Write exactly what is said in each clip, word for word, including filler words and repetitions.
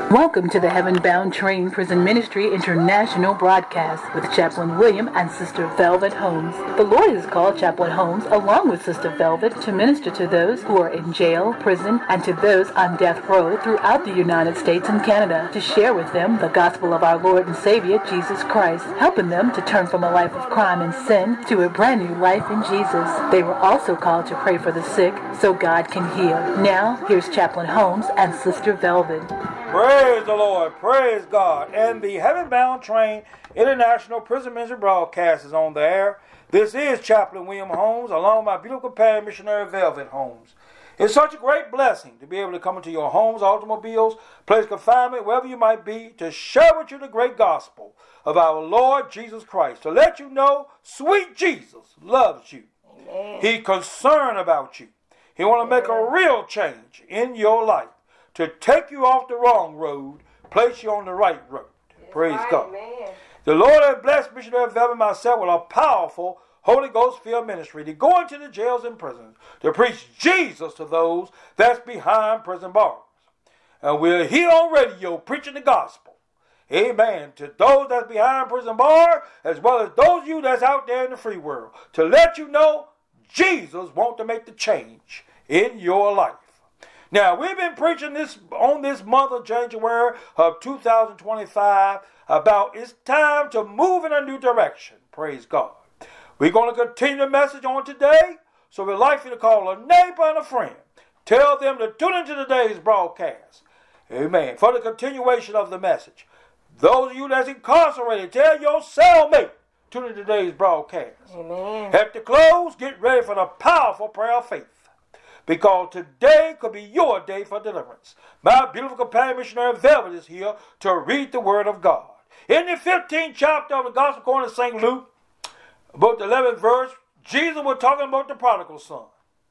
Welcome to the Heaven Bound Train Prison Ministry International broadcast with Chaplain William and Sister Velvet Holmes. The Lord has called Chaplain Holmes along with Sister Velvet to minister to those who are in jail, prison, and to those on death row throughout the United States and Canada to share with them the gospel of our Lord and Savior, Jesus Christ, helping them to turn from a life of crime and sin to a brand new life in Jesus. They were also called to pray for the sick so God can heal. Now, here's Chaplain Holmes and Sister Velvet. Praise the Lord, praise God. And the Heaven Bound Train International Prison Ministry broadcast is on the air. This is Chaplain William Holmes, along with my beautiful companion, Missionary Velvet Holmes. It's such a great blessing to be able to come into your homes, automobiles, place of confinement, wherever you might be, to share with you the great gospel of our Lord Jesus Christ, to let you know sweet Jesus loves you. Amen. He's concerned about you. He wants to make a real change in your life, to take you off the wrong road, place you on the right road. That's Praise right, God. Man. The Lord has blessed Missionary Velvet and myself with a powerful Holy Ghost-filled ministry to go into the jails and prisons to preach Jesus to those that's behind prison bars. And we're here on radio preaching the gospel. Amen. To those that's behind prison bars, as well as those of you that's out there in the free world, to let you know Jesus wants to make the change in your life. Now, we've been preaching this on this month of January of two thousand twenty-five about it's time to move in a new direction. Praise God. We're going to continue the message on today, so we'd like you to call a neighbor and a friend. Tell them to tune into today's broadcast. Amen. For the continuation of the message. Those of you that's incarcerated, tell your cellmate, tune into today's broadcast. Amen. At the close, get ready for the powerful prayer of faith. Because today could be your day for deliverance. My beautiful companion, Missionary Velvet, is here to read the Word of God. In the fifteenth chapter of the Gospel according to Saint Luke, about the eleventh verse, Jesus was talking about the prodigal son.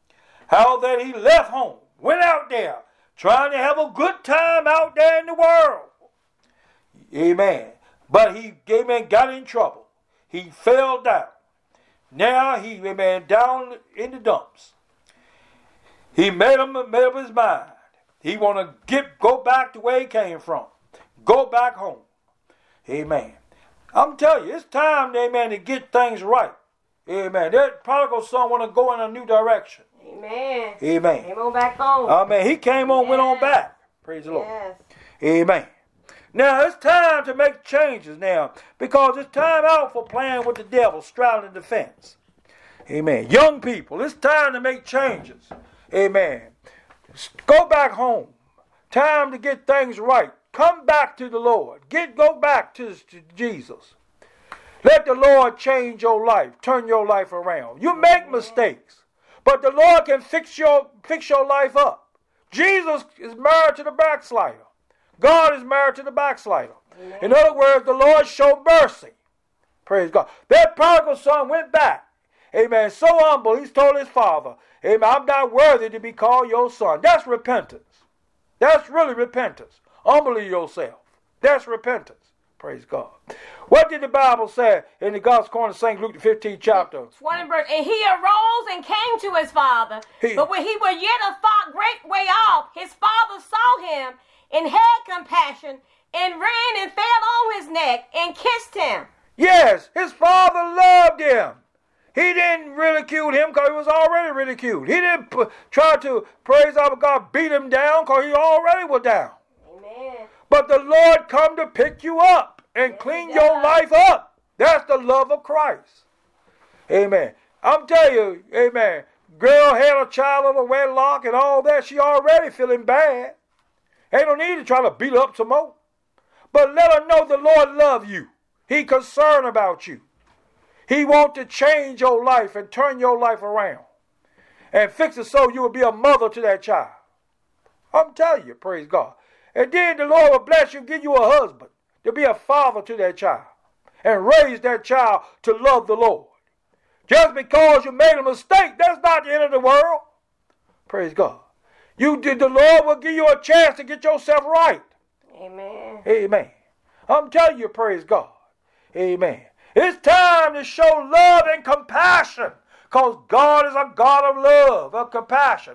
How that he left home, went out there, trying to have a good time out there in the world. Amen. But he, amen, got in trouble. He fell down. Now he, amen, down in the dumps. He made him made up his mind. He want to get go back to where he came from. Go back home. Amen. I'm telling you, it's time, amen, to get things right. Amen. That prodigal son want to go in a new direction. Amen. Amen. Came on back home. Amen. He came on, yes. Went on back. Praise the Lord. Yes. Amen. Now, it's time to make changes now, because it's time out for playing with the devil, straddling the fence. Amen. Young people, it's time to make changes. Amen. Go back home. Time to get things right. Come back to the Lord. Get go back to, to Jesus. Let the Lord change your life. Turn your life around. You make mistakes, but the Lord can fix your fix your life up. Jesus is married to the backslider. God is married to the backslider. Amen. In other words, the Lord showed mercy. Praise God. That prodigal son went back. Amen. So humble, he's told his father, amen, I'm not worthy to be called your son. That's repentance. That's really repentance. Humbly yourself. That's repentance. Praise God. What did the Bible say in the Gospel according to Saint Luke, the fifteenth chapter? twentieth verse. And he arose and came to his father. He, but when he was yet a far great way off, his father saw him and had compassion and ran and fell on his neck and kissed him. Yes, his father loved him. He didn't ridicule him because he was already ridiculed. He didn't p- try to, praise our God, beat him down because he already was down. Amen. But the Lord come to pick you up and yes, clean your life up. That's the love of Christ. Amen. I'm telling you, amen, girl had a child of a wedlock and all that. She already feeling bad. Ain't no need to try to beat her up some more. But let her know the Lord love you. He concerned about you. He wants to change your life and turn your life around and fix it so you will be a mother to that child. I'm telling you, praise God. And then the Lord will bless you, give you a husband to be a father to that child and raise that child to love the Lord. Just because you made a mistake, that's not the end of the world. Praise God. You did, the Lord will give you a chance to get yourself right. Amen. Amen. I'm telling you, praise God. Amen. It's time to show love and compassion, because God is a God of love, of compassion.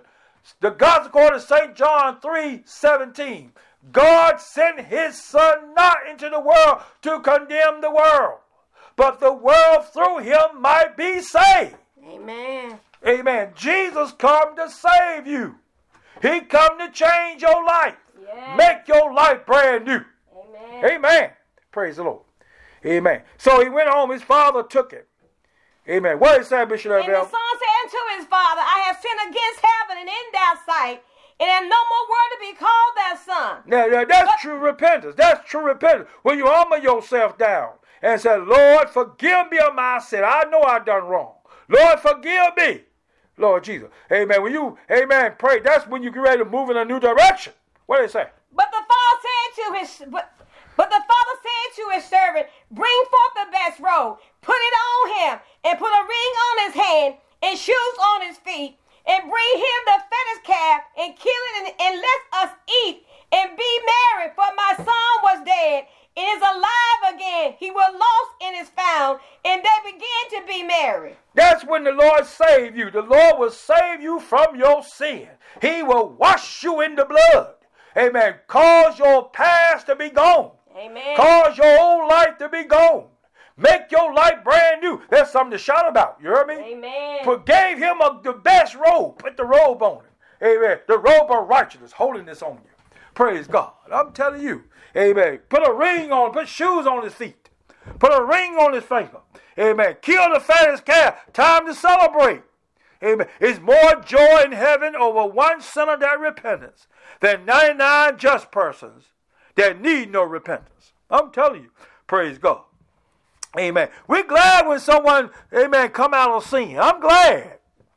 The gospel according to Saint John three seventeen. God sent his son not into the world to condemn the world, but the world through him might be saved. Amen. Amen. Jesus come to save you. He come to change your life. Yes. Make your life brand new. Amen. Amen. Praise the Lord. Amen. So he went home. His father took him. Amen. What did it say, Bishop And Abel? the son said unto his father, I have sinned against heaven and in thy sight, and am no more worthy to be called thy son. Now, now that's but, true repentance. That's true repentance. When you humble yourself down and say, Lord, forgive me of my sin. I know I've done wrong. Lord, forgive me. Lord Jesus. Amen. When you, amen, pray, that's when you get ready to move in a new direction. What did it say? But the father said to his but, but the father said to his servant, bring forth the best robe, put it on him, and put a ring on his hand, and shoes on his feet, and bring him the fattest calf, and kill it, and, and let us eat, and be merry. For my son was dead, and is alive again. He was lost and is found, and they began to be merry. That's when the Lord saved you. The Lord will save you from your sin. He will wash you in the blood. Amen. Cause your past to be gone. Amen. Cause your old life to be gone. Make your life brand new. That's something to shout about. You heard me? Amen. But gave him a, the best robe. Put the robe on him. Amen. The robe of righteousness, holiness on you. Praise God. I'm telling you. Amen. Put a ring on, put shoes on his feet. Put a ring on his finger. Amen. Kill the fattest calf. Time to celebrate. Amen. It's more joy in heaven over one sinner that repentance than ninety-nine just persons that need no repentance. I'm telling you. Praise God. Amen. We're glad when someone, amen, come out of sin. I'm glad.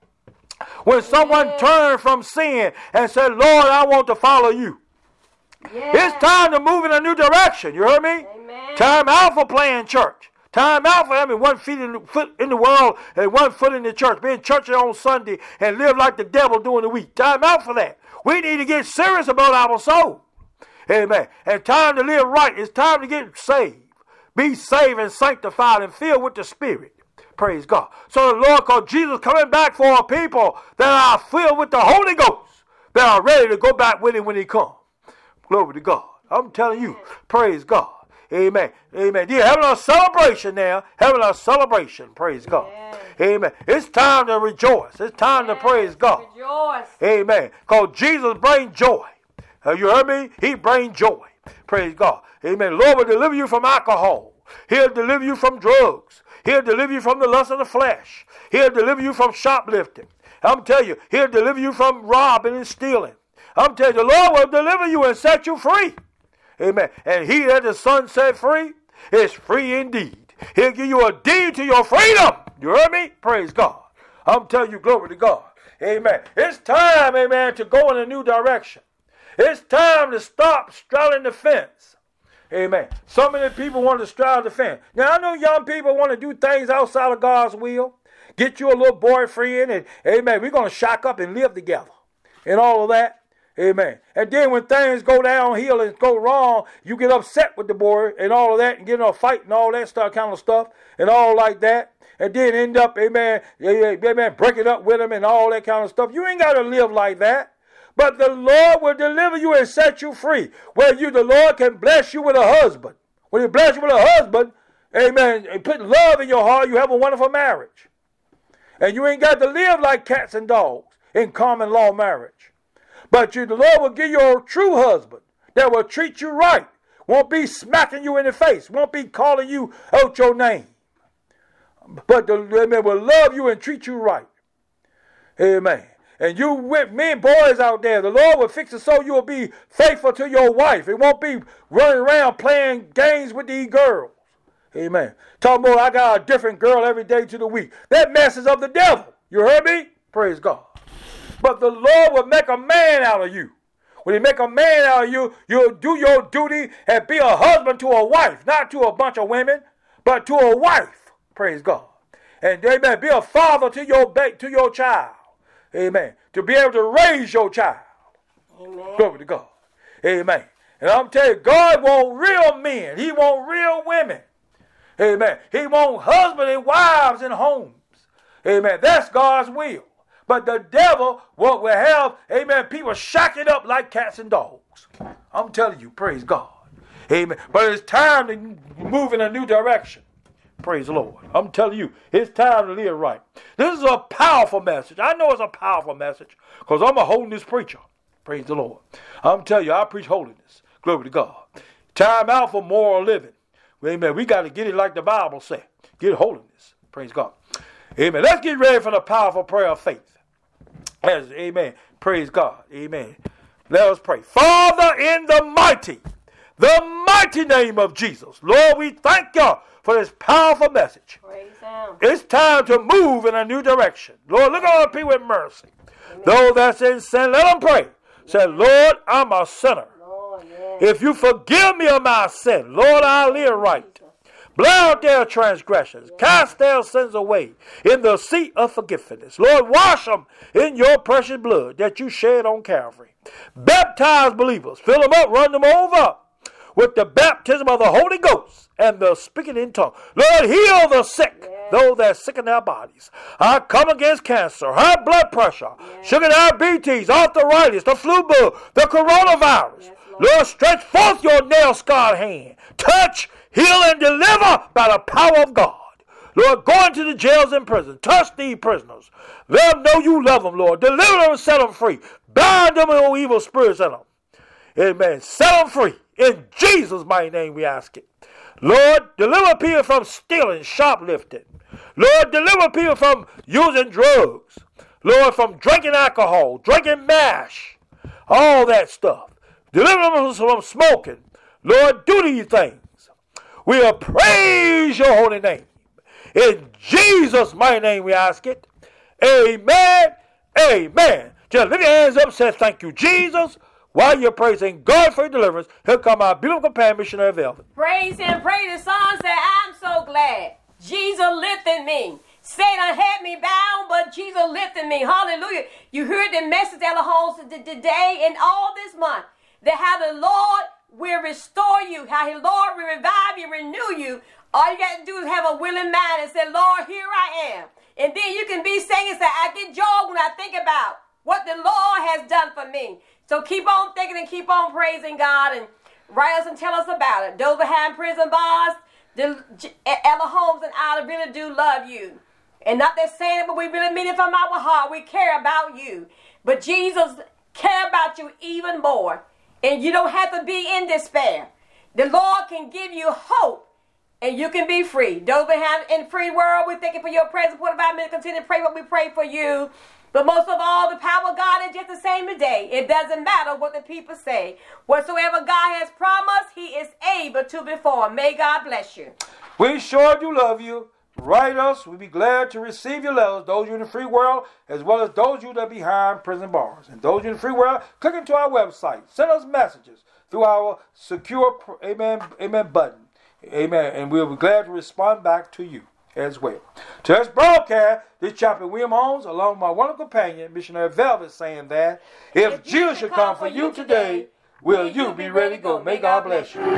When someone yeah. turn from sin and said, Lord, I want to follow you. Yeah. It's time to move in a new direction. You heard me? Amen. Time out for playing church. Time out for having one feet in the, foot in the world and one foot in the church. Being churchy on Sunday and live like the devil during the week. Time out for that. We need to get serious about our soul. Amen. And time to live right. It's time to get saved. Be saved and sanctified and filled with the Spirit. Praise God. So the Lord called Jesus coming back for a people that are filled with the Holy Ghost. That are ready to go back with him when he comes. Glory to God. I'm telling you. Praise God. Amen. Amen. You're having a celebration now. Having a celebration. Praise God. Yes. Amen. It's time to rejoice. It's time yes. to praise God. Rejoice. Amen. Because Jesus brings joy. Have you heard me? He brings joy. Praise God. Amen. The Lord will deliver you from alcohol. He'll deliver you from drugs. He'll deliver you from the lust of the flesh. He'll deliver you from shoplifting. I'm telling you, he'll deliver you from robbing and stealing. I'm telling you, the Lord will deliver you and set you free. Amen. And he that the Son set free is free indeed. He'll give you a deed to your freedom. You heard me? Praise God. I'm telling you, glory to God. Amen. It's time, amen, to go in a new direction. It's time to stop straddling the fence. Amen. So many people want to straddle the fence. Now, I know young people want to do things outside of God's will. Get you a little boyfriend and, amen, we're going to shack up and live together. And all of that. Amen. And then when things go downhill and go wrong, you get upset with the boy and all of that and get in a fight and all that stuff, kind of stuff and all like that. And then end up, amen, amen, breaking up with him and all that kind of stuff. You ain't got to live like that. But the Lord will deliver you and set you free. Where you, the Lord can bless you with a husband. When he bless you with a husband, amen, and put love in your heart, you have a wonderful marriage. And you ain't got to live like cats and dogs in common law marriage. But you, the Lord will give you a true husband that will treat you right. Won't be smacking you in the face. Won't be calling you out your name. But the amen, will love you and treat you right. Amen. And you with men, boys out there, the Lord will fix it so you will be faithful to your wife. It won't be running around playing games with these girls. Amen. Talking about I got a different girl every day to the week. That mess is of the devil. You heard me? Praise God. But the Lord will make a man out of you. When he make a man out of you, you'll do your duty and be a husband to a wife. Not to a bunch of women, but to a wife. Praise God. And amen, be a father to your ba- to your child. Amen. To be able to raise your child. Amen. Glory to God. Amen. And I'm telling you, God wants real men. He wants real women. Amen. He wants husbands and wives and homes. Amen. That's God's will. But the devil will, will have, amen, people shacking up like cats and dogs. I'm telling you, praise God. Amen. But it's time to move in a new direction. Praise the Lord. I'm telling you, it's time to live right. This is a powerful message. I know it's a powerful message because I'm a holiness preacher. Praise the Lord. I'm telling you, I preach holiness. Glory to God. Time out for moral living. Amen. We got to get it like the Bible said. Get holiness. Praise God. Amen. Let's get ready for the powerful prayer of faith. As, amen. Praise God. Amen. Let us pray. Father, in the mighty, the mighty name of Jesus, Lord, we thank you for this powerful message. Praise Him. It's time to move in a new direction. Lord, look on people with mercy. Amen. Those that's in sin, let them pray. Say, Lord, I'm a sinner. Lord, yes. If you forgive me of my sin, Lord, I'll live right. Blot out their transgressions. Yes. Cast their sins away in the seat of forgiveness. Lord, wash them in your precious blood that you shed on Calvary. Baptize believers. Fill them up. Run them over with the baptism of the Holy Ghost and the speaking in tongues. Lord, heal the sick. Yes. Those that are sick in their bodies. I come against cancer, high blood pressure, yes. sugar diabetes, arthritis, the flu bug, the coronavirus. Yes, Lord. Lord, stretch forth your nail-scarred hand. Touch, heal, and deliver by the power of God. Lord, go into the jails and prisons. Touch these prisoners. Let them know you love them, Lord. Deliver them and set them free. Bind them and evil spirits in them. Amen. Set them free. In Jesus' mighty name we ask it. Lord, deliver people from stealing, shoplifting. Lord, deliver people from using drugs. Lord, from drinking alcohol, drinking mash, all that stuff. Deliver them from smoking. Lord, do these things. We'll praise your holy name. In Jesus' mighty name we ask it. Amen. Amen. Just lift your hands up and say thank you, Jesus. While you're praising God for your deliverance, here come our beautiful companion, Missionary Velvet. Praise Him. Praise the song. Say, I'm so glad Jesus lifted me. Satan had me bound, but Jesus lifted me. Hallelujah. You heard the message at the homes today and all this month. That how the Lord will restore you. How the Lord will revive you, renew you. All you got to do is have a willing mind and say, Lord, here I am. And then you can be saying, say, I get joy when I think about what the Lord has done for me. So keep on thinking and keep on praising God and write us and tell us about it. Those behind prison bars, the Ella Holmes and I really do love you. And not that saying it, but we really mean it from our heart. We care about you. But Jesus cares about you even more. And you don't have to be in despair. The Lord can give you hope. And you can be free. Those behind in free world, we thank you for your presence. What about me? Continue to pray what we pray for you. But most of all, the power of God is just the same today. It doesn't matter what the people say. Whatsoever God has promised, He is able to perform. May God bless you. We sure do love you. Write us. We'll be glad to receive your letters. Those you in the free world, as well as those you that are behind prison bars. And those you in the free world, click into our website. Send us messages through our secure, amen, amen button. Amen. And we'll be glad to respond back to you as well. To this broadcast, this Chaplain William Holmes, along with my wonderful companion, Missionary Velvet, saying that if, if Jesus should come for you today, will you be ready to go? May God bless you.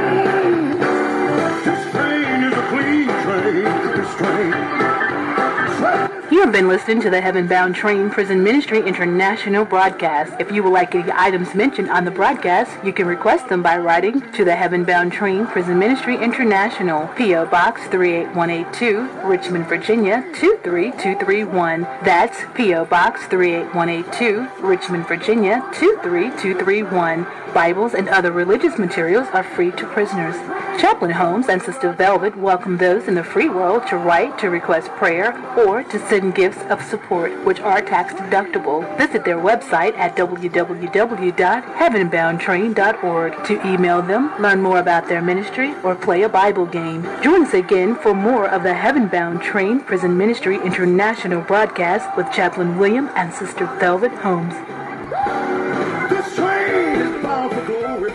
This train is a clean train. This train. You have been listening to the Heaven Bound Train Prison Ministry International broadcast. If you would like any items mentioned on the broadcast, you can request them by writing to the Heaven Bound Train Prison Ministry International, P O Box three eight one eight two, Richmond, Virginia two three two three one. That's P O Box three eight one eight two, Richmond, Virginia two three two three one. Bibles and other religious materials are free to prisoners. Chaplain Holmes and Sister Velvet welcome those in the free world to write to request prayer or to send gifts of support, which are tax deductible. Visit their website at w w w dot heaven bound train dot org to email them, learn more about their ministry, or play a Bible game. Join us again for more of the Heaven Bound Train Prison Ministry International broadcast with Chaplain William and Sister Velvet Holmes.